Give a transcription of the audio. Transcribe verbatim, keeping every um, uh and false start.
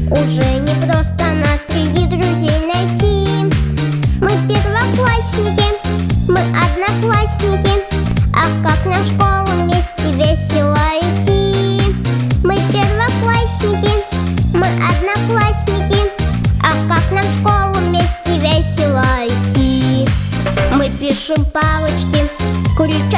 Уже не просто нас среди друзей найти. Мы первоклассники, мы одноклассники. Ах, как нам в школу вместе весело идти. Мы первоклассники, мы одноклассники. Ах, как нам в школу вместе весело идти. Мы пишем палочки, крючок